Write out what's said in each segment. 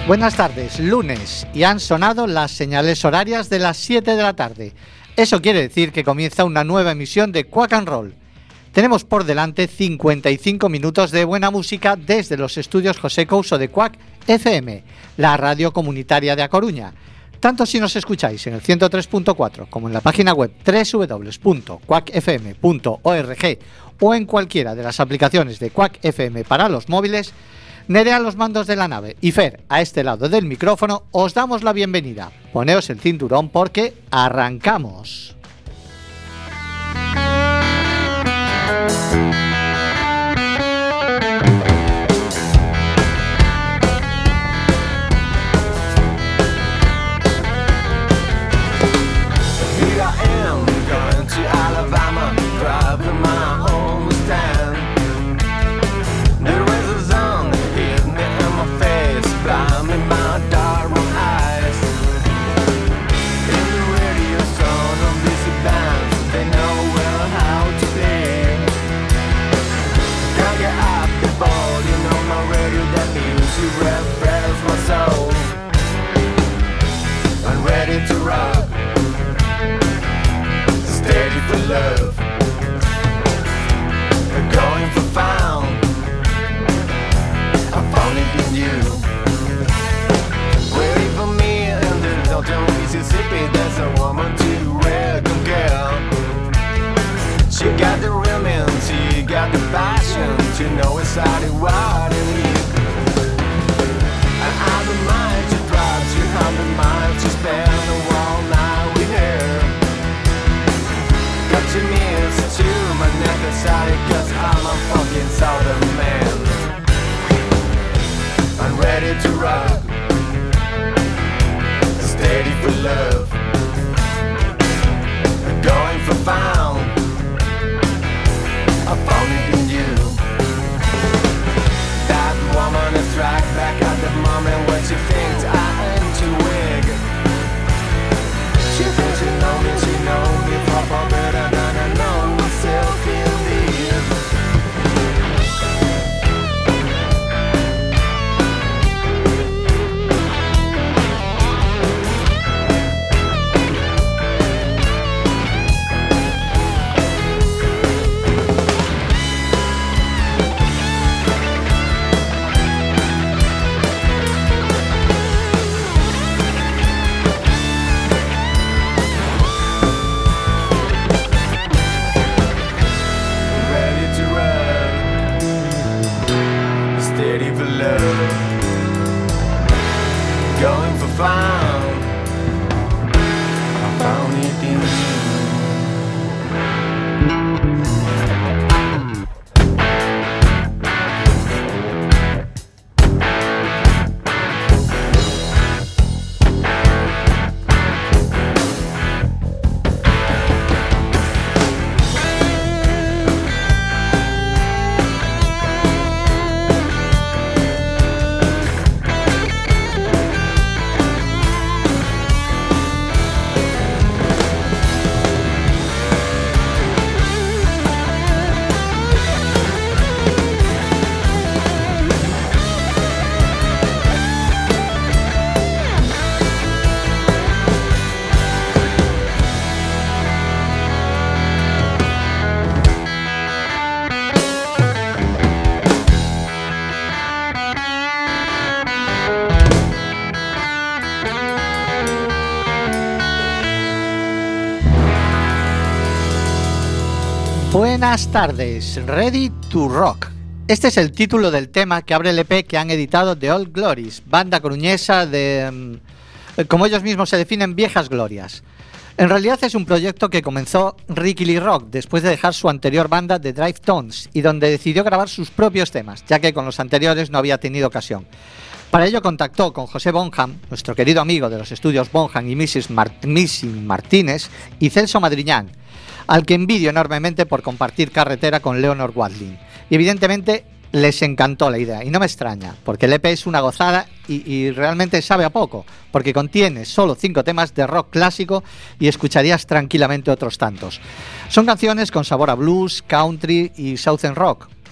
Buenas tardes, lunes, y han sonado las señales horarias de las 7 de la tarde. Eso quiere decir que comienza una nueva emisión de Quack and Roll. Tenemos por delante 55 minutos de buena música desde los estudios José Couso de Quack FM, la radio comunitaria de A Coruña. Tanto si nos escucháis en el 103.4 como en la página web www.quackfm.org o en cualquiera de las aplicaciones de Quack FM para los móviles, Nerea a los mandos de la nave y Fer a este lado del micrófono, os damos la bienvenida. Poneos el cinturón porque arrancamos. Love, going for found. I found it in you. Waiting for me in the northern Mississippi. There's a woman to reckon. She got the rhythm, she got the passion to know exactly what it is. And I don't mind to drive 200 miles to spend a whole night with her. Got your knees to my necessary, cause I'm a fucking southern man. I'm ready to rock, steady for love, going for found. I found it in you. That woman is right back at the moment when she thinks I am too weak. She thinks she know me far better than I know myself in Buenas tardes, Ready to Rock. Este es el título del tema que abre el EP que han editado The Old Glories, banda coruñesa de, como ellos mismos se definen, viejas glorias. En realidad es un proyecto que comenzó Ricky Lee Rock después de dejar su anterior banda The Drive Tones y donde decidió grabar sus propios temas, ya que con los anteriores no había tenido ocasión. Para ello contactó con José Bonham, nuestro querido amigo de los estudios Bonham y Missy Martínez, y Celso Madriñán, al que envidio enormemente por compartir carretera con Leonard Watling. Y evidentemente les encantó la idea, y no me extraña, porque el EP es una gozada y realmente sabe a poco, porque contiene solo 5 temas de rock clásico y escucharías tranquilamente otros tantos. Son canciones con sabor a blues, country y southern rock,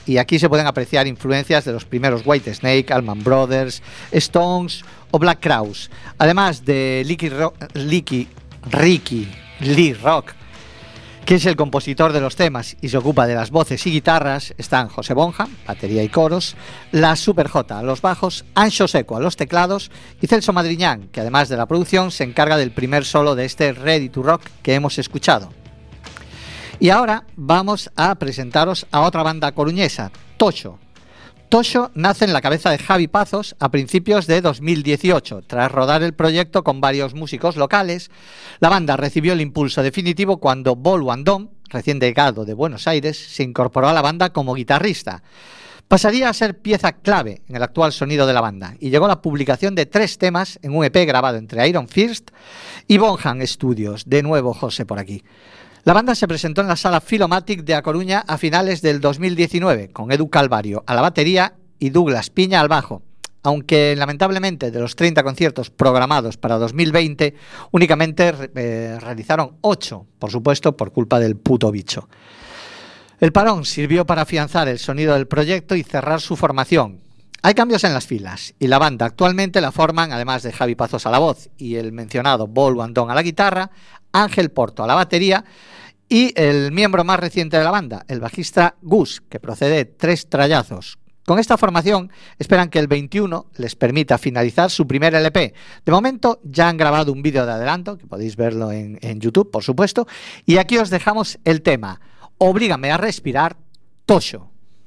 y aquí se pueden apreciar influencias de los primeros Whitesnake, Allman Brothers, Stones o Black Crowes, además de Ricky Lee Rock, que es el compositor de los temas y se ocupa de las voces y guitarras. Están José Bonham, batería y coros, la Super J a los bajos, Anxo Seco a los teclados y Celso Madriñán, que además de la producción se encarga del primer solo de este Ready to Rock que hemos escuchado. Y ahora vamos a presentaros a otra banda coruñesa, Toxo. Toxo nace en la cabeza de Javi Pazos a principios de 2018. Tras rodar el proyecto con varios músicos locales, la banda recibió el impulso definitivo cuando Bolu Andón, recién llegado de Buenos Aires, se incorporó a la banda como guitarrista. Pasaría a ser pieza clave en el actual sonido de la banda y llegó la publicación de 3 temas en un EP grabado entre Iron Fist y Bonham Studios. De nuevo José por aquí. La banda se presentó en la Sala Filomatic de A Coruña a finales del 2019, con Edu Calvario a la batería y Douglas Piña al bajo, aunque lamentablemente de los 30 conciertos programados para 2020, únicamente realizaron 8, por supuesto por culpa del puto bicho. El parón sirvió para afianzar el sonido del proyecto y cerrar su formación. Hay cambios en las filas y la banda actualmente la forman, además de Javi Pazos a la voz y el mencionado Bolu Andón a la guitarra, Ángel Porto a la batería y el miembro más reciente de la banda, el bajista Gus, que procede de 3 trallazos. Con esta formación esperan que el 21 les permita finalizar su primer LP. De momento ya han grabado un vídeo de adelanto, que podéis verlo en YouTube, por supuesto, y aquí os dejamos el tema Obrígame a respirar, Toxo.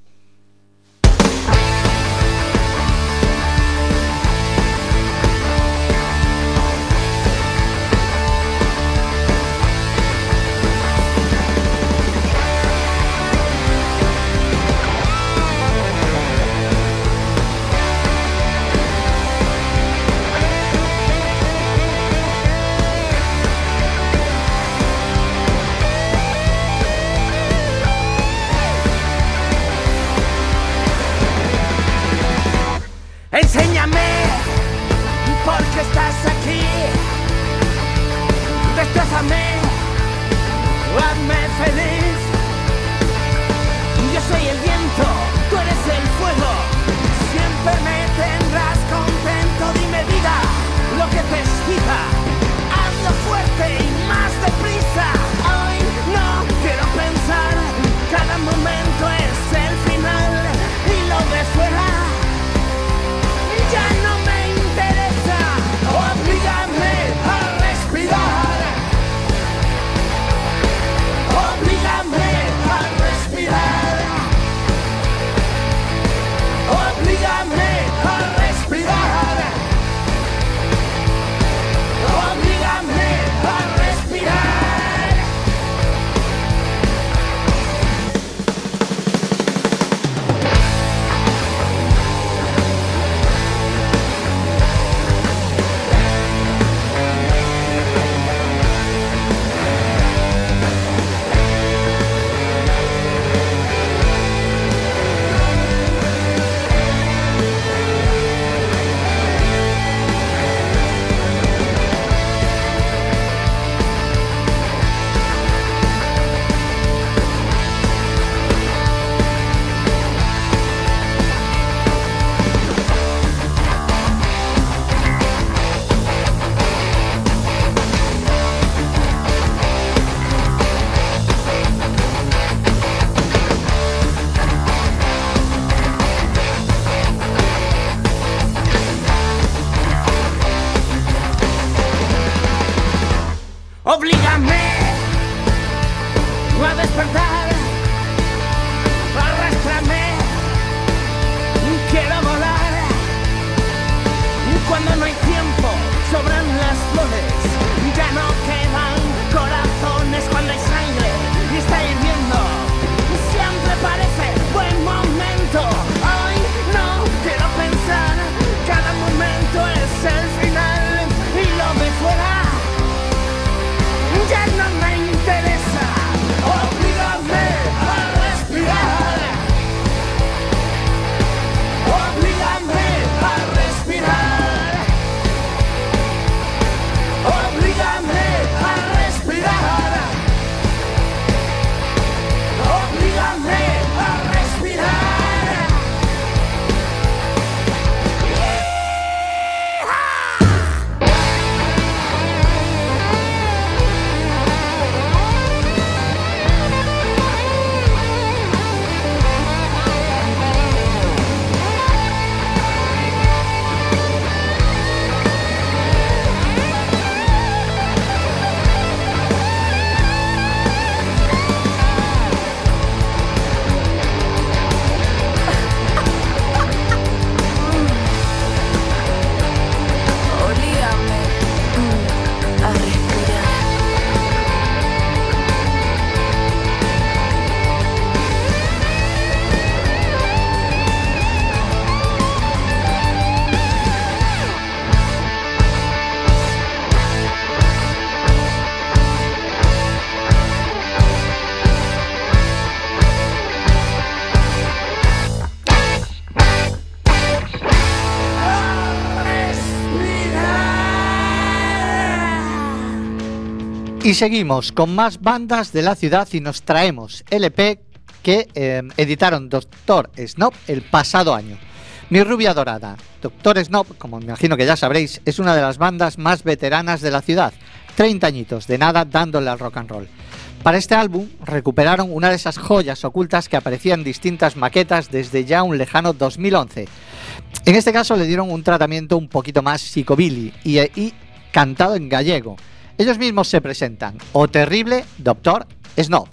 Enséñame por qué estás aquí. Destrázame, hazme feliz. Yo soy el viento, tú eres el fuego. Siempre me tendrás contento. Dime vida, lo que te excita. Hazlo fuerte y más deprisa. Hoy no quiero pensar. Cada momento es el final y lo de fuera ya no me interesa. Obrígame a respirar. Y seguimos con más bandas de la ciudad y nos traemos LP que editaron Dr. Snob el pasado año. Mi rubia dorada. Dr. Snob, como me imagino que ya sabréis, es una de las bandas más veteranas de la ciudad. 30 añitos de nada dándole al rock and roll. Para este álbum recuperaron una de esas joyas ocultas que aparecían en distintas maquetas desde ya un lejano 2011. En este caso le dieron un tratamiento un poquito más psicobilly y cantado en gallego. Ellos mismos se presentan: O terrible Dr. Snob.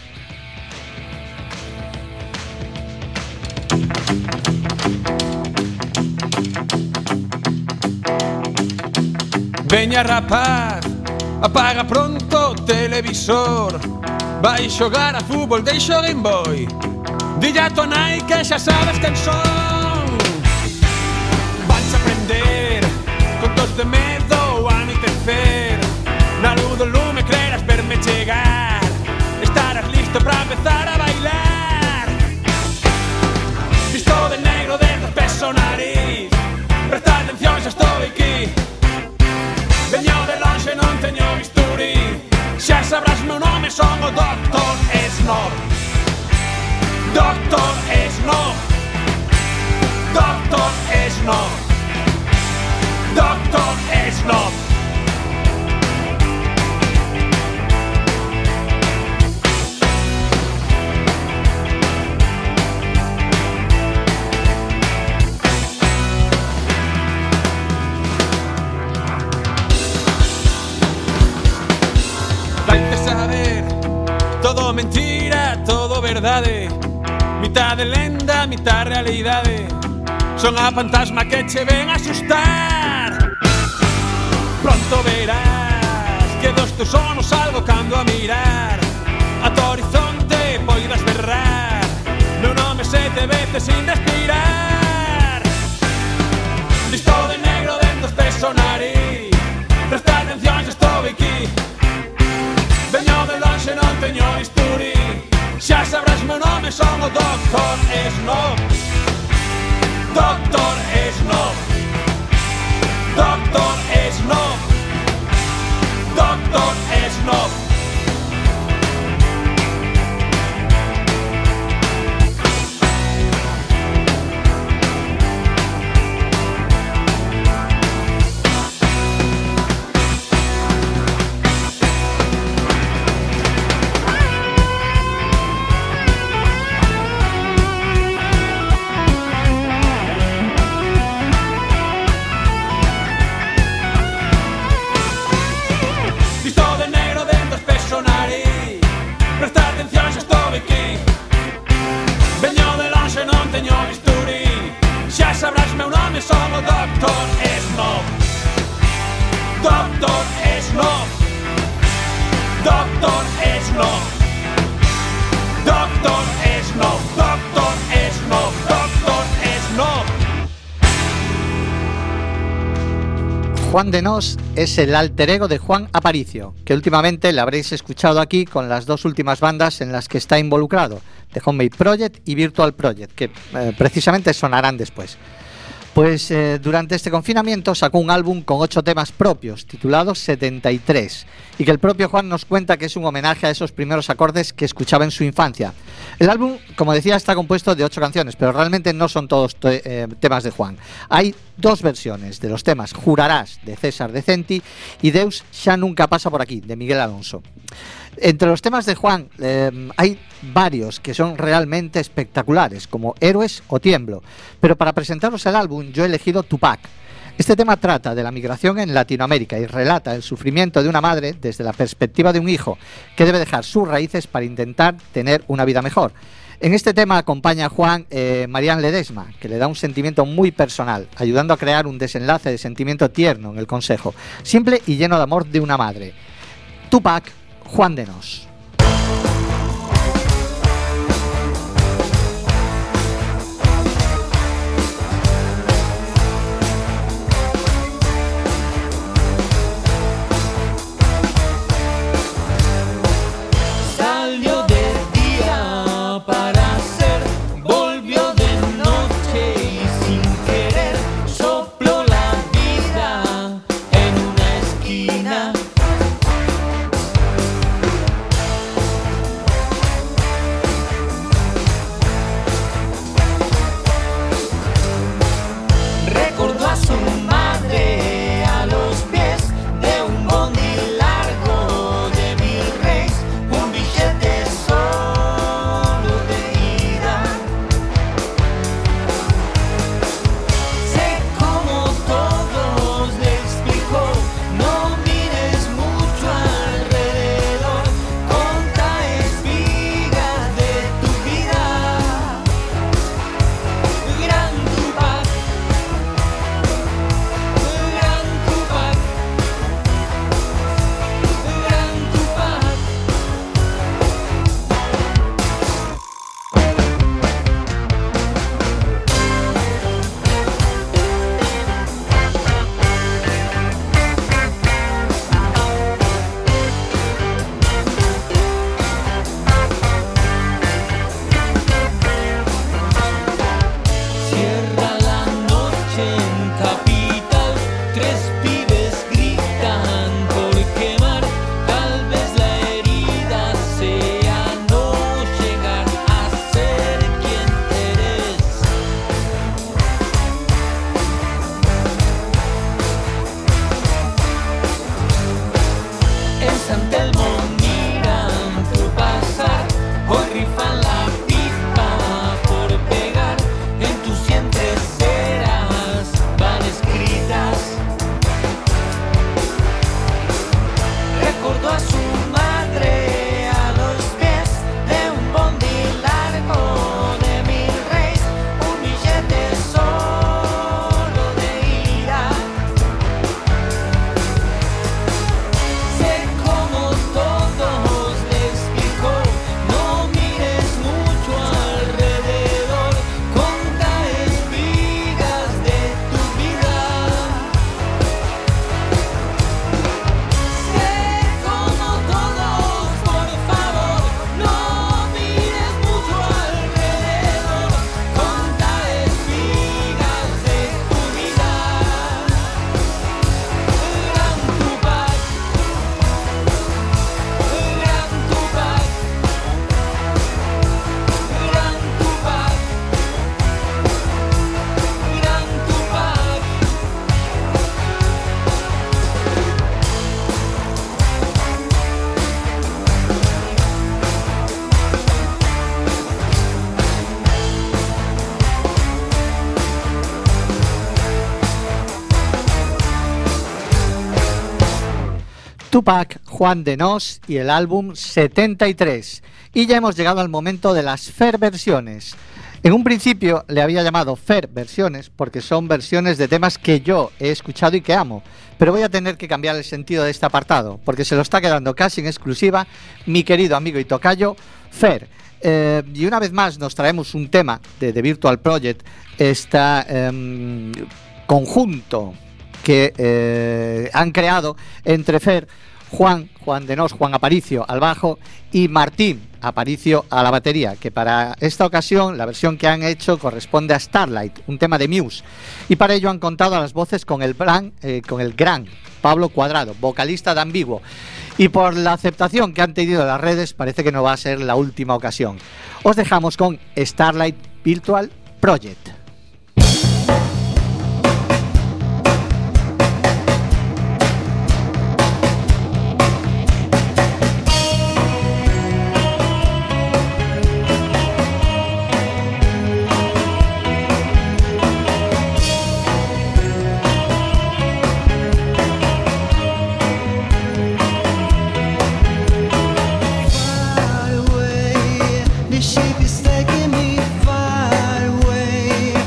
Veña rapaz, apaga pronto o televisor. Vai xogar a fútbol, deixo o Game Boy. Dille a tua nai que xa sabes quen son. Vais aprender contos de medo ao anoitecer. Na luz do lume creerás verme chegar. Estarás listo para empezar a bailar. Visto de negro desde os pés ao nariz. Presta atención, xa estou aquí. Veño de longe, non teño bisturí. Xa sabrás meu nome, son o Dr. Snob. Dr. Snob. Dr. Snob. Dr. Snob. Todo mentira, todo verdade. Mitad de lenda, mitad realidade. Son a fantasma que che ven a asustar. Pronto verás que dos teus sonos salgo cando a mirar. A tu horizonte poidas berrar. Meu nome 7 veces sin respirar. Visto de negro dentro os pés ao nariz. Presta atención, xa estou aquí. Veño de longe, non teño bisturí. Xa sabrás meu nome, son o Dr. Snob. Dr. Snob. Dr. Snob. Dr. Snob. Sabrás meu nome, son o Dr. Snob. Dr. Snob. Dr. Snob. Dr. Snob. Dr. Snob. Dr. Snob. Juan de Nos es el alter ego de Juan Aparicio, que últimamente le habréis escuchado aquí con las dos últimas bandas en las que está involucrado, The Homemade Project y Virtual Project, que precisamente sonarán después. Pues durante este confinamiento sacó un álbum con 8 temas propios, titulado 73, y que el propio Juan nos cuenta que es un homenaje a esos primeros acordes que escuchaba en su infancia. El álbum, como decía, está compuesto de 8 canciones, pero realmente no son todos temas de Juan. Hay 2 versiones de los temas: Jurarás, de César Decenti, y Deus xa nunca pasa por aquí, de Miguel Alonso. Entre los temas de Juan hay varios que son realmente espectaculares, como Héroes o Tiemblo, pero para presentaros el álbum yo he elegido Tupac. Este tema trata de la migración en Latinoamérica y relata el sufrimiento de una madre desde la perspectiva de un hijo que debe dejar sus raíces para intentar tener una vida mejor. En este tema acompaña a Juan Marian Ledesma, que le da un sentimiento muy personal, ayudando a crear un desenlace de sentimiento tierno en el consejo, simple y lleno de amor de una madre. Tupac, Juan de Nos. Salió de día para hacer, volvió de noche y sin querer sopló la vida en una esquina. Tupac, Juan de Nos y el álbum 73. Y ya hemos llegado al momento de las Fer versiones. En un principio le había llamado Fer versiones porque son versiones de temas que yo he escuchado y que amo, pero voy a tener que cambiar el sentido de este apartado porque se lo está quedando casi en exclusiva mi querido amigo y tocayo Fer. Y una vez más nos traemos un tema de The Virtual Project, este conjunto que han creado entre Fer, Juan de Nos, Juan Aparicio al bajo y Martín Aparicio a la batería, que para esta ocasión la versión que han hecho corresponde a Starlight, un tema de Muse, y para ello han contado a las voces con el gran Pablo Cuadrado, vocalista de Ambiguo, y por la aceptación que han tenido en las redes parece que no va a ser la última ocasión. Os dejamos con Starlight Virtual Project. Shape is taking me far away.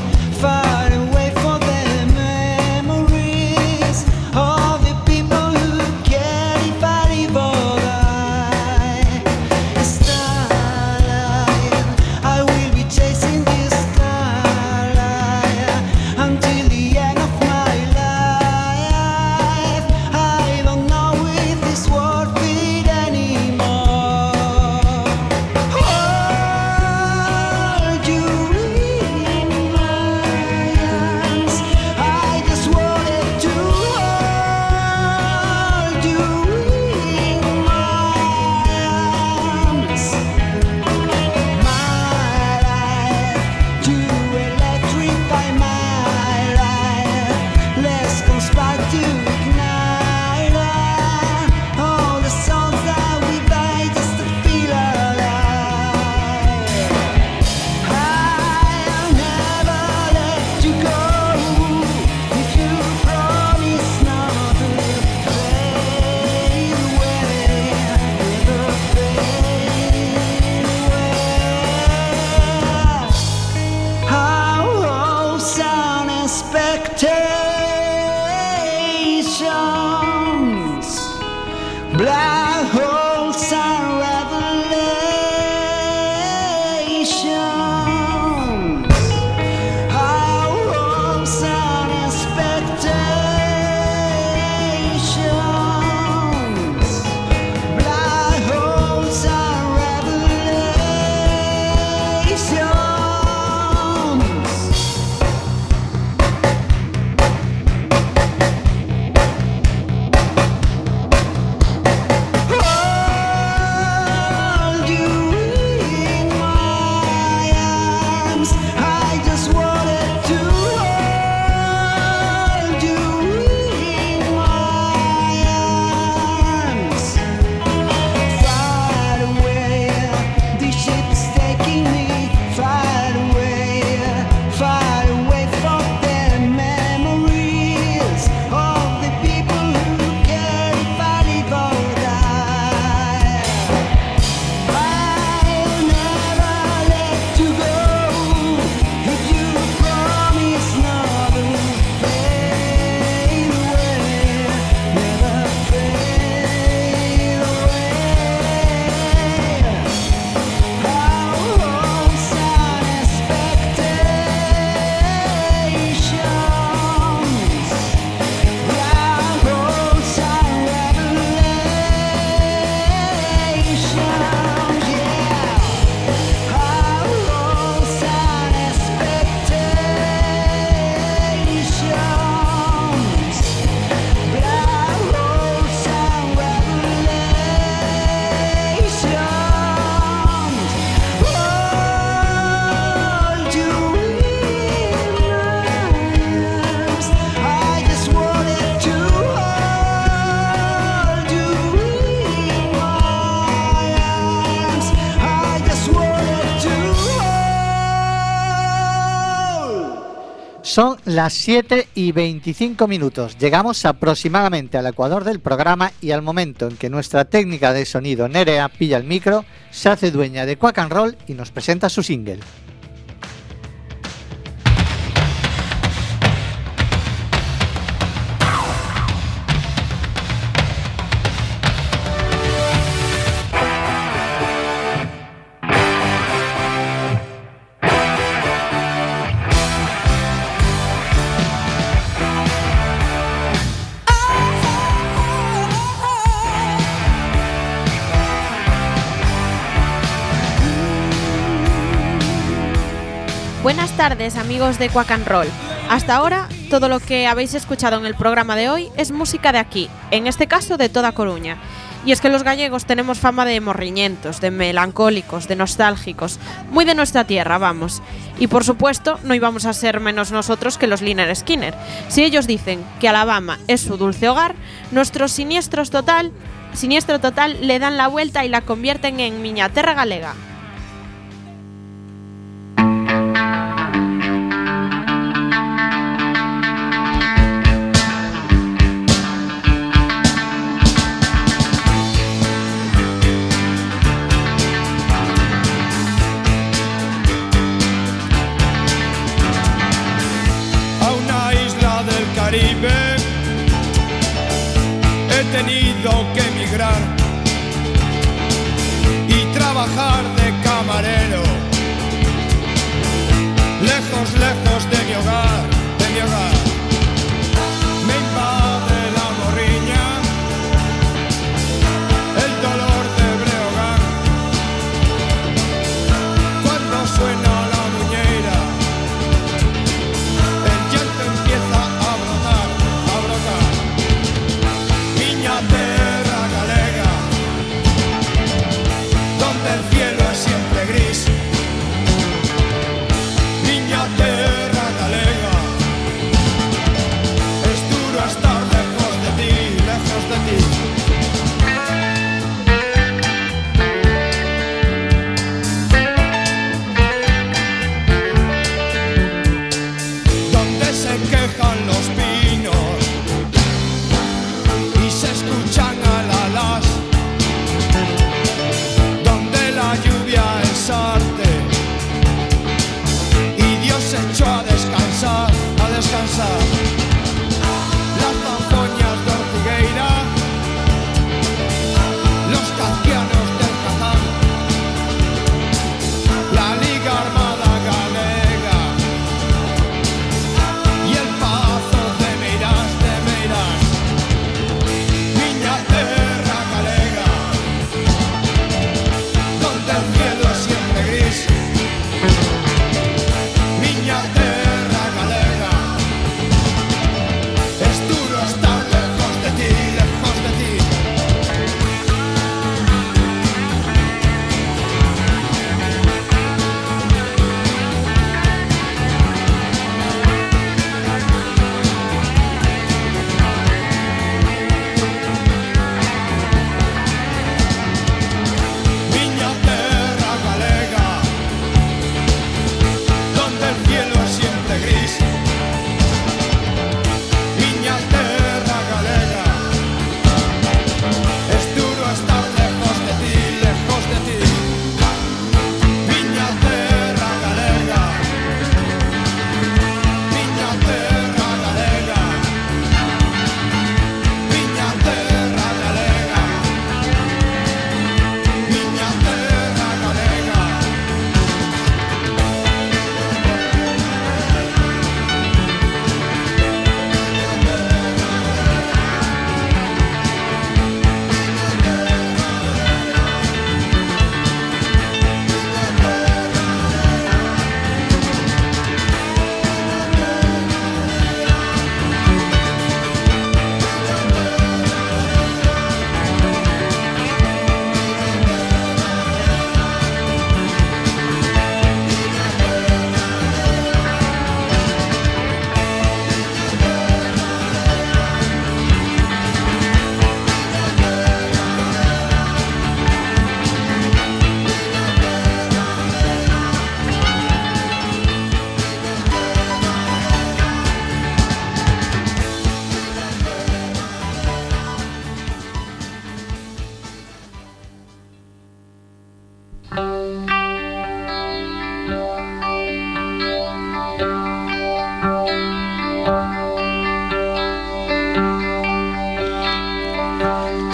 Son las 7:25. Llegamos aproximadamente al ecuador del programa y al momento en que nuestra técnica de sonido Nerea pilla el micro, se hace dueña de Quack and Roll y nos presenta su single. Buenas tardes, amigos de Quack and Roll. Hasta ahora, todo lo que habéis escuchado en el programa de hoy es música de aquí, en este caso de toda Coruña. Y es que los gallegos tenemos fama de morriñentos, de melancólicos, de nostálgicos, muy de nuestra tierra, vamos. Y por supuesto, no íbamos a ser menos nosotros que los Lynyrd Skynyrd. Si ellos dicen que Alabama es su dulce hogar, nuestros Siniestro Total le dan la vuelta y la convierten en Miña Terra Galega. He tenido que emigrar y trabajar de camarero, lejos, lejos de mi hogar, de mi hogar. Me invade la morriña, el dolor de Breogán, cuando suena la muñeira, el llanto empieza a brotar, a brotar. Miña terra galega, donde el cielo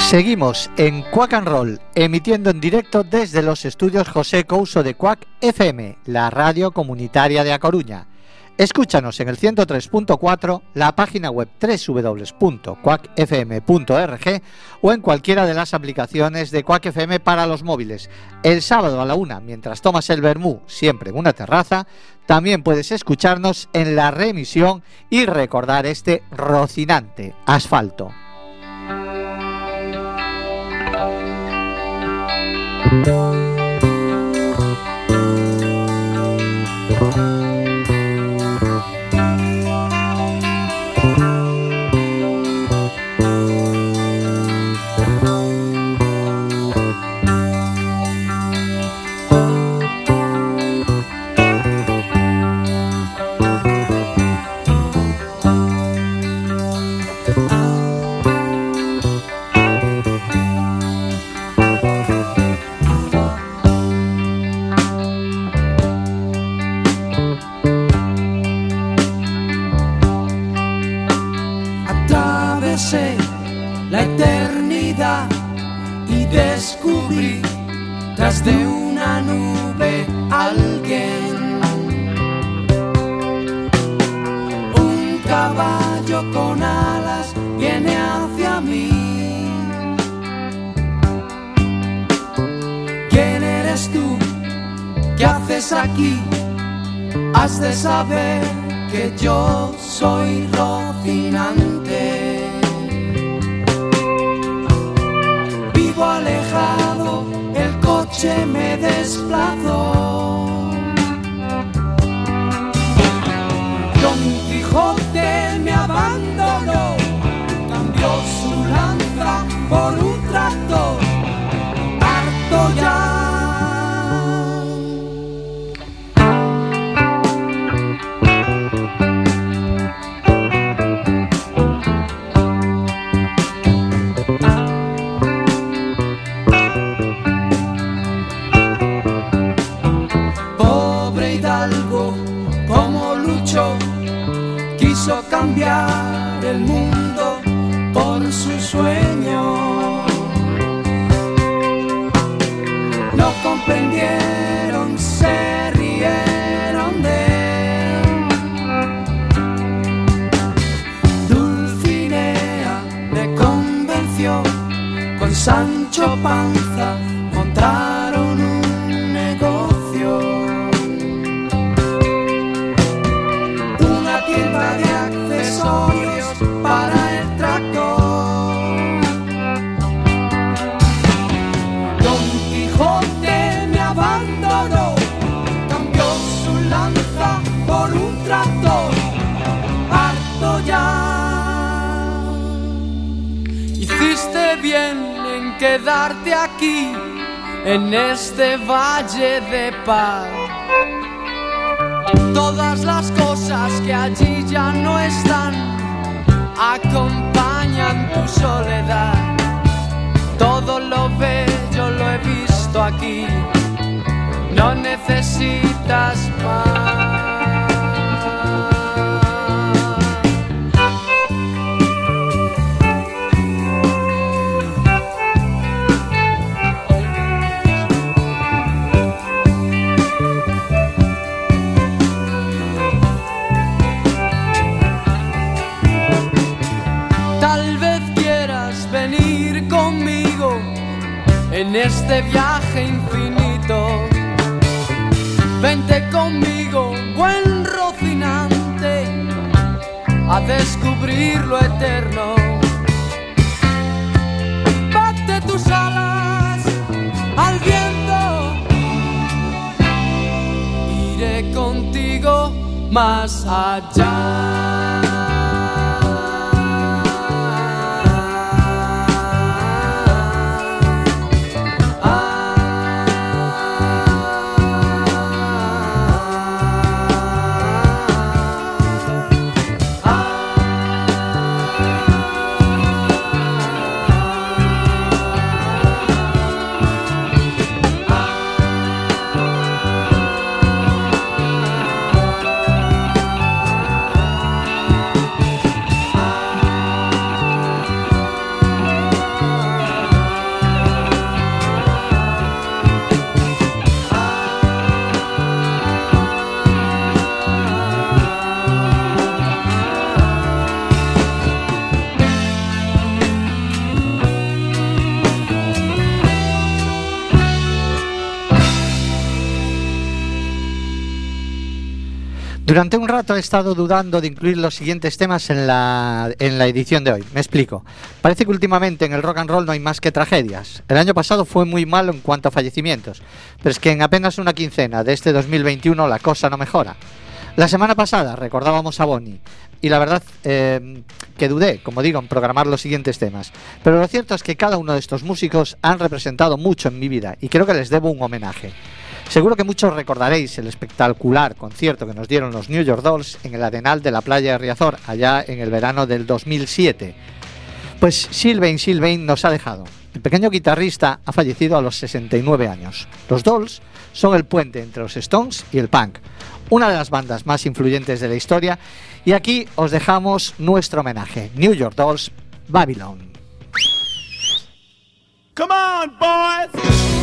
Seguimos en Quack and Roll, emitiendo en directo desde los estudios José Couso de Quack FM, la radio comunitaria de A Coruña. Escúchanos en el 103.4, la página web www.quackfm.org o en cualquiera de las aplicaciones de Quack FM para los móviles. El sábado a la 1, mientras tomas el vermú, siempre en una terraza, también puedes escucharnos en la reemisión y recordar este rocinante asfalto. La eternidad y descubrí tras de una nube alguien, un caballo con alas viene hacia mí. ¿Quién eres tú? ¿Qué haces aquí? Has de saber que yo soy Rocinante. Alejado, el coche me desplazó. Don Quijote me abandonó, cambió su lanza por un tractor. Harto ya. Quiso cambiar el mundo por su sueño. No comprendieron, se rieron de él. Dulcinea le convenció, con Sancho Panza montaron un negocio. Tienda de accesorios para el tractor. Don Quijote me abandonó, cambió su lanza por un tractor. Harto ya. Hiciste bien en quedarte aquí, en este valle de paz. Todas las cosas que allí ya no están acompañan tu soledad. Todo lo bello lo he visto aquí, no necesitas más. En este viaje infinito, vente conmigo, buen Rocinante, a descubrir lo eterno. Bate tus alas al viento, iré contigo más allá. Durante un rato he estado dudando de incluir los siguientes temas en la edición de hoy. Me explico. Parece que últimamente en el rock and roll no hay más que tragedias. El año pasado fue muy malo en cuanto a fallecimientos, pero es que en apenas una quincena de este 2021 la cosa no mejora. La semana pasada recordábamos a Bonnie y la verdad que dudé, como digo, en programar los siguientes temas. Pero lo cierto es que cada uno de estos músicos han representado mucho en mi vida y creo que les debo un homenaje. Seguro que muchos recordaréis el espectacular concierto que nos dieron los New York Dolls en el Arenal de la playa de Riazor, allá en el verano del 2007. Pues Sylvain nos ha dejado. El pequeño guitarrista ha fallecido a los 69 años. Los Dolls son el puente entre los Stones y el punk, una de las bandas más influyentes de la historia, y aquí os dejamos nuestro homenaje. New York Dolls, Babylon. Come on, boys!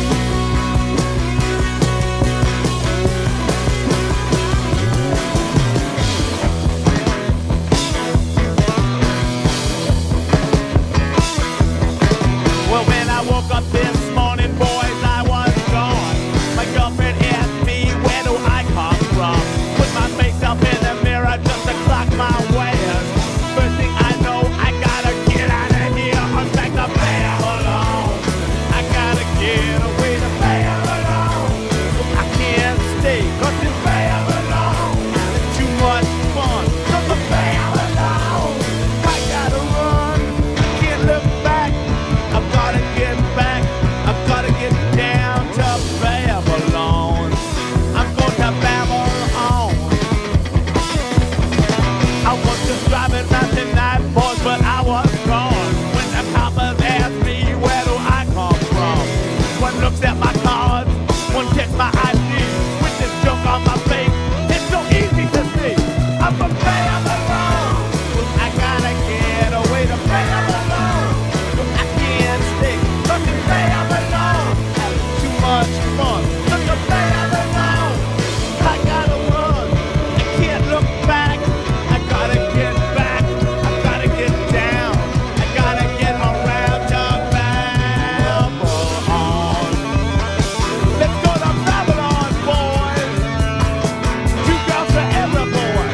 Well, when I woke up this morning, boys, I was gone. My girlfriend asked me, where do I come from? Put my face up in the mirror just to clock my wares. First thing I know, I gotta get out of here. I'm back to Babylon. I gotta get away to Babylon. I can't stay, 'cause it's Babylon. It's too much fun, 'cause it's Babylon. I gotta run, I can't look back. I've gotta get back, I've gotta get down to Babylon. I'm going to Babylon. I was just driving round tonight, boys, but I was gone. When the coppers asked me, where do I come from? One looks at my cards, one checks my ID. With this junk on my face, it's so easy to see. I'm from Babylon. I gotta get away to Babylon. I can't stay, 'cause it's Babylon. Too much fun, 'cause it's Babylon. I gotta run, I can't look back. I gotta get back, I gotta get down. I gotta get around to Babylon. Let's go to Babylon, boys. 2 girls for every boy.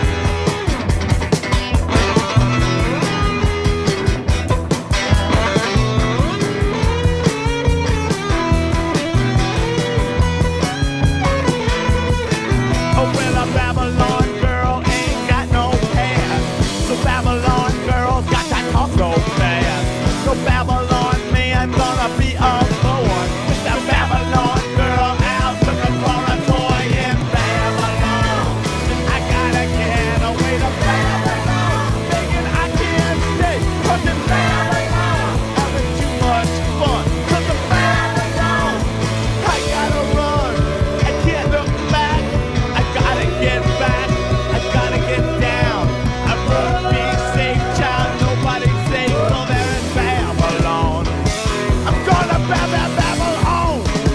Oh, well, a Babylon girl ain't got no past. So Babylon girls got to talk so fast. So Babylon man gonna be a boy. With the Babylon girl out looking for a toy in Babylon. I gotta get away to Babylon. Thinking I can't stay, 'cause it's Babylon. Having too much fun, 'cause it's Babylon. I gotta run, I can't look back. I gotta get back, I gotta get down. I must be safe, child, nobody's safe, so they're in Babylon. I'm gonna Babylon.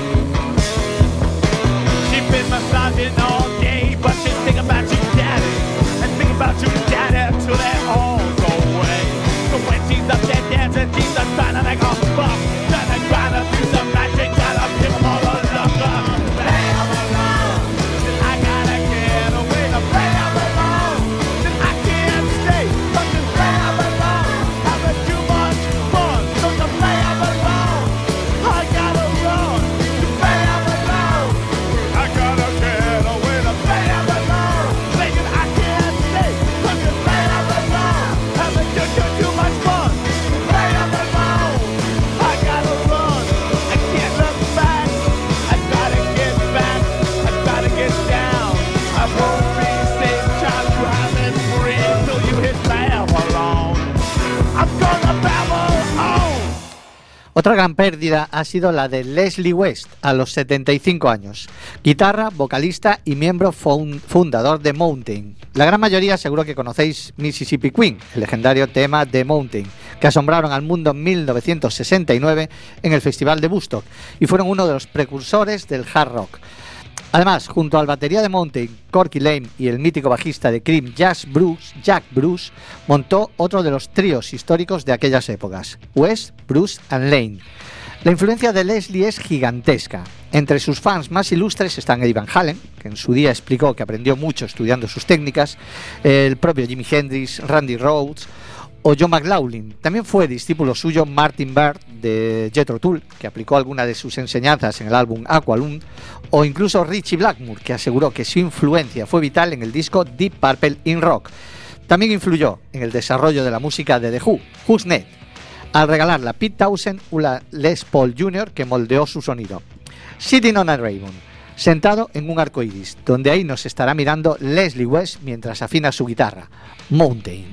She's been massaging all day, but she's thinking about you, daddy. And thinking about you, daddy, till they all go away. So when she's up there dancing, she's just trying to make a buck. Trying to grind up do some magic, trying to pick 'em all the luck up. Babylon. I gotta get away to Babylon. I can't stay, 'cause it's Babylon. Having too much fun, 'cause it's Babylon. I gotta run to Babylon. I gotta get away to Babylon. Thinking I can't stay, 'cause it's Babylon. Having too much fun, Babylon. I gotta run, I can't look back. I gotta get back, I gotta get down. I won't be safe, child, driving free till you hit Babylon. I'm gonna Babylon. Otra gran pérdida ha sido la de Leslie West a los 75 años, guitarra, vocalista y miembro fundador de Mountain. La gran mayoría seguro que conocéis Mississippi Queen, el legendario tema de Mountain, que asombraron al mundo en 1969 en el Festival de Woodstock y fueron uno de los precursores del hard rock. Además, junto al batería de Mountain, Corky Lane, y el mítico bajista de Cream, Jack Bruce, montó otro de los tríos históricos de aquellas épocas, West, Bruce and Lane. La influencia de Leslie es gigantesca. Entre sus fans más ilustres están Eddie Van Halen, que en su día explicó que aprendió mucho estudiando sus técnicas, el propio Jimi Hendrix, Randy Rhoads o John McLaughlin. También fue discípulo suyo Martin Bird de Jethro Tull, que aplicó algunas de sus enseñanzas en el álbum Aqualung, o incluso Ritchie Blackmore, que aseguró que su influencia fue vital en el disco Deep Purple in Rock. También influyó en el desarrollo de la música de The Who, Who's Next, al regalarle a Pete Townshend una Les Paul Jr. que moldeó su sonido. Sitting on a Rainbow, sentado en un arco iris, donde ahí nos estará mirando Leslie West mientras afina su guitarra, Mountain.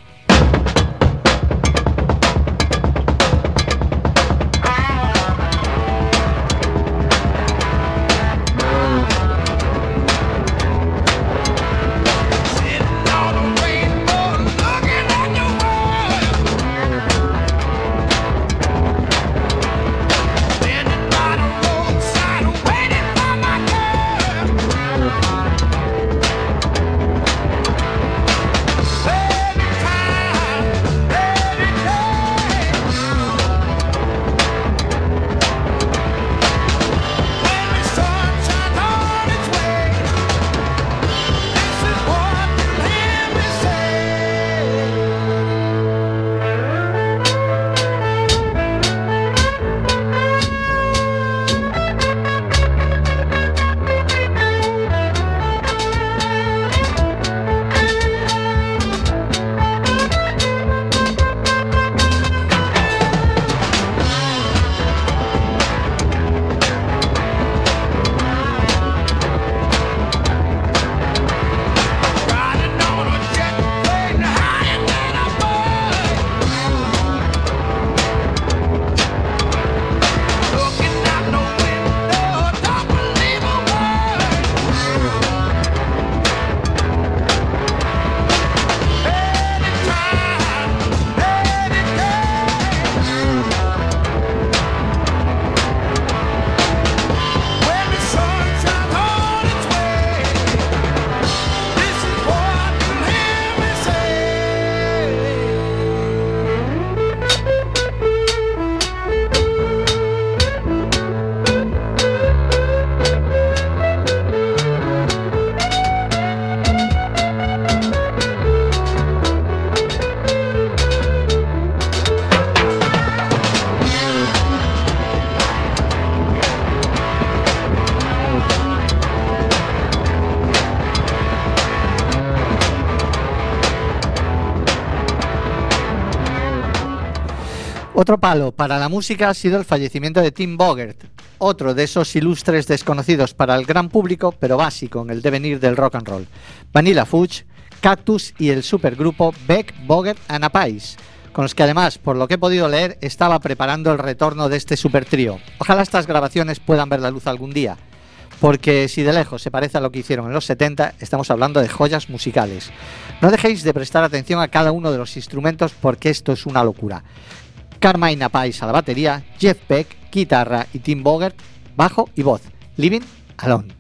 Otro palo para la música ha sido el fallecimiento de Tim Bogert, otro de esos ilustres desconocidos para el gran público, pero básico en el devenir del rock and roll. Vanilla Fudge, Cactus y el supergrupo Beck, Bogert and Appice, con los que además, por lo que he podido leer, estaba preparando el retorno de este supertrío. Ojalá estas grabaciones puedan ver la luz algún día, porque si de lejos se parece a lo que hicieron en los 70, estamos hablando de joyas musicales. No dejéis de prestar atención a cada uno de los instrumentos porque esto es una locura. Carmine Appice a la batería, Jeff Beck, guitarra y Tim Bogert, bajo y voz. Living Alone.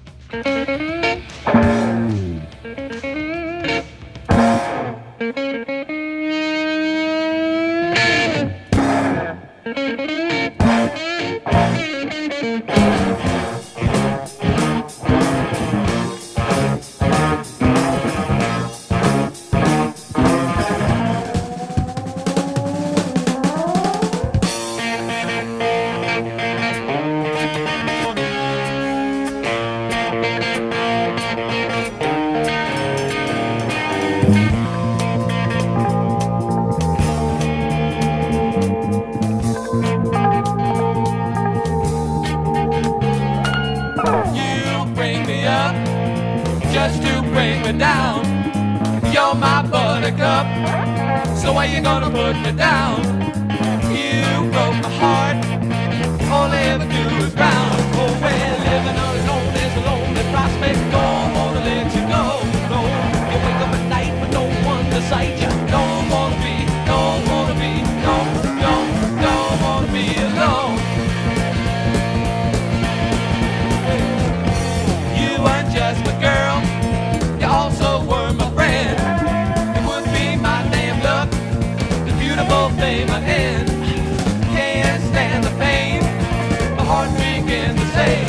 just to bring me down. You're my buttercup, so why you gonna put me down? You broke my heart, all I ever do is frown. Oh well, living on alone is a lonely prospect. Don't wanna let you go, no. You wake up at night with no one beside you. Don't wanna be, don't wanna be, don't wanna be alone. You weren't just my girl, you also were my friend. It would be my damn luck, the beautiful thing I end. Can't stand the pain, my heart begins to say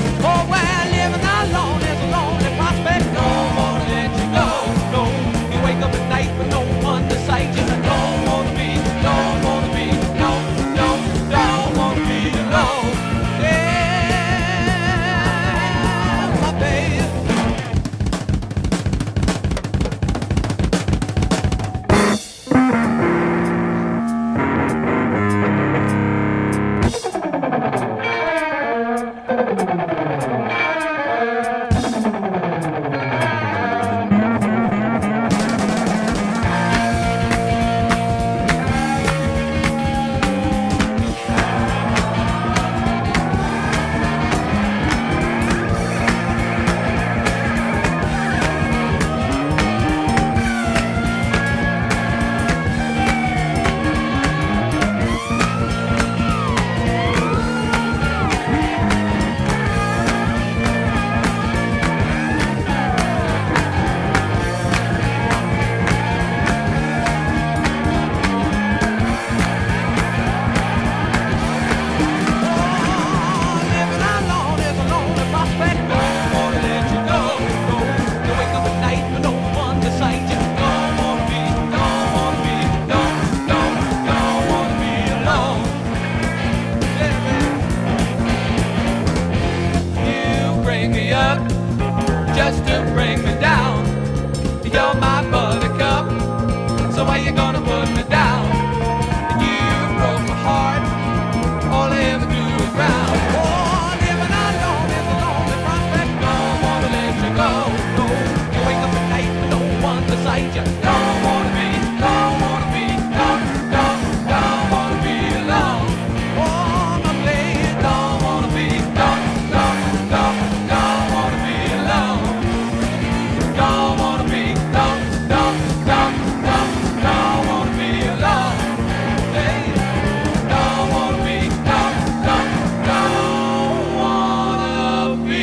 bring me up, just to bring me down. You're my buttercup, so why you gonna put me down? You broke my heart, all I ever do is frown. Oh, living alone is a lonely prospect. Don't wanna let you go. No, you wake up at night with no one beside you. Don't wanna be, don't wanna be, don't wanna be alone. Oh, my baby, don't wanna be, don't wanna be alone. Don't wanna be, don't wanna be alone. Hey, don't wanna be, don't wanna be.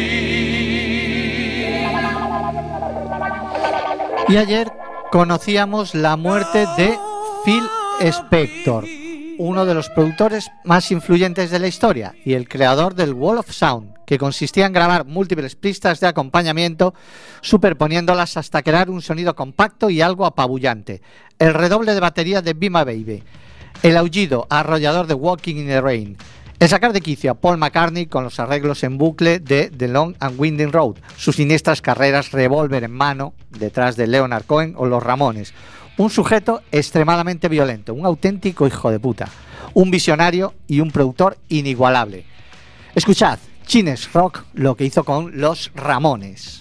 Y ayer conocíamos la muerte de Phil Spector, uno de los productores más influyentes de la historia y el creador del Wall of Sound, que consistía en grabar múltiples pistas de acompañamiento, superponiéndolas hasta crear un sonido compacto y algo apabullante. El redoble de batería de Be My Baby, el aullido arrollador de Walking in the Rain, el sacar de quicio a Paul McCartney con los arreglos en bucle de The Long and Winding Road, sus siniestras carreras revólver en mano detrás de Leonard Cohen o los Ramones. Un sujeto extremadamente violento, un auténtico hijo de puta, un visionario y un productor inigualable. Escuchad, Chines Rock, lo que hizo con los Ramones.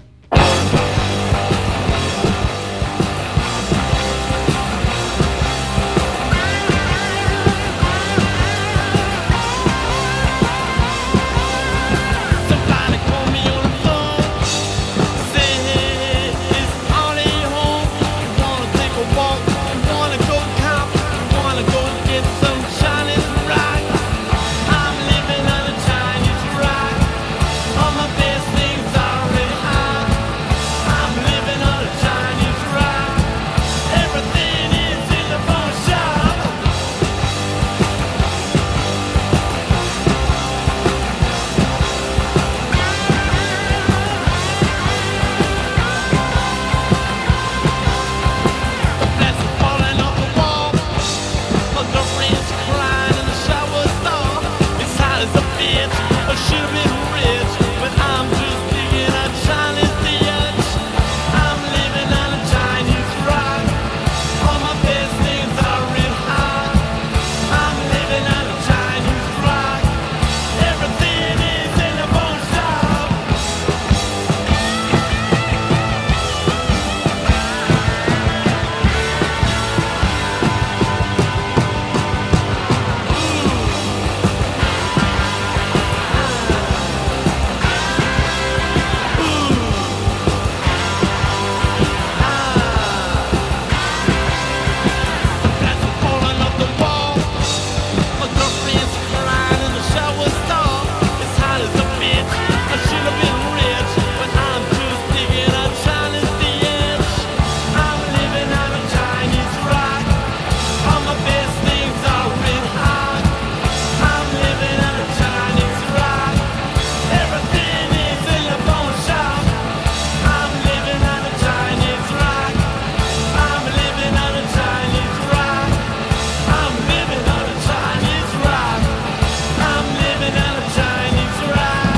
Somebody call me on the phone. Say, hey, it's Ollie home. You wanna take a walk? You wanna go camp? You wanna go get some Chinese rock? I'm living on a Chinese rock. All my best things are already high. I'm living on a Chinese rock. Everything is in the phone shop. That's falling off the wall. My girlfriend's crying in the shower stall. It's hot as a bitch. I should have been rich, but I'm just digging a Chinese ditch. I'm living on a Chinese rock. All my best things are red hot. I'm living on a Chinese rock. Everything is in the bone shop. That's falling off the wall. My girlfriend's crying in the shower stall. It's hot as a bitch. I should have been rich, but I'm just digging a Chinese ditch. I'm living on a Chinese rock. All my best things are red hot. I'm living on a Chinese rock. Everything is in the bone shop. I'm living on a Chinese rock. I'm living on a Chinese rock. I'm living on a Chinese rock. I'm living on a Chinese rock.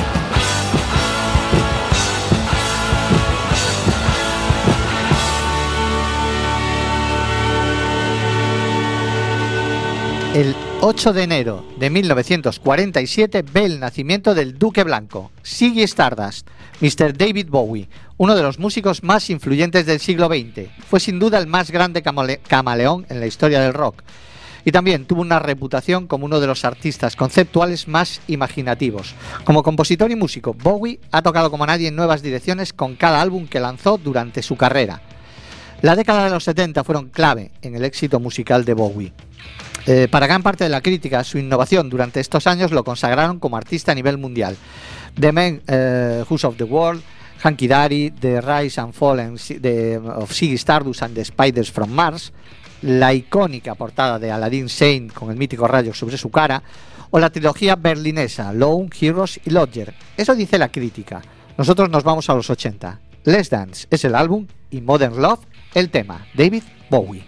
El 8 de enero de 1947 ve el nacimiento del Duque Blanco, Ziggy Stardust, Mr. David Bowie, uno de los músicos más influyentes del siglo XX. Fue sin duda el más grande camaleón en la historia del rock. Y también tuvo una reputación como uno de los artistas conceptuales más imaginativos. Como compositor y músico, Bowie ha tocado como nadie en nuevas direcciones con cada álbum que lanzó durante su carrera. La década de los 70 fueron clave en el éxito musical de Bowie. Para gran parte de la crítica, su innovación durante estos años lo consagraron como artista a nivel mundial. The Man Who's of the World, Hanky Dory, The Rise and Fall of Ziggy Stardust and the Spiders from Mars, la icónica portada de Aladdin Sane con el mítico rayo sobre su cara, o la trilogía berlinesa Lone, Heroes y Lodger. Eso dice la crítica. Nosotros nos vamos a los 80. Let's Dance es el álbum y Modern Love el tema. David Bowie.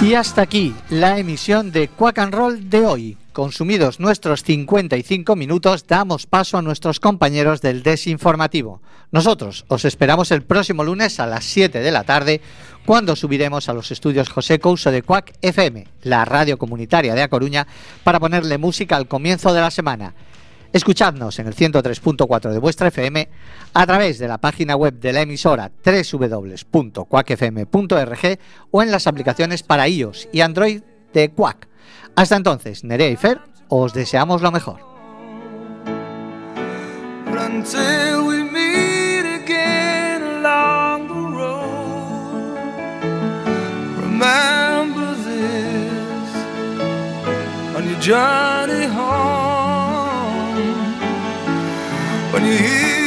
Y hasta aquí la emisión de Quack and Roll de hoy. Consumidos nuestros 55 minutos, damos paso a nuestros compañeros del Desinformativo. Nosotros os esperamos el próximo lunes a las 7 de la tarde, cuando subiremos a los estudios José Couso de Quack FM, la radio comunitaria de A Coruña, para ponerle música al comienzo de la semana. Escuchadnos en el 103.4 de vuestra FM, a través de la página web de la emisora www.quackfm.org o en las aplicaciones para iOS y Android de Quack. Hasta entonces, Nerea y Fer, os deseamos lo mejor. Until we meet again along the road, remember this on your journey home. When you hear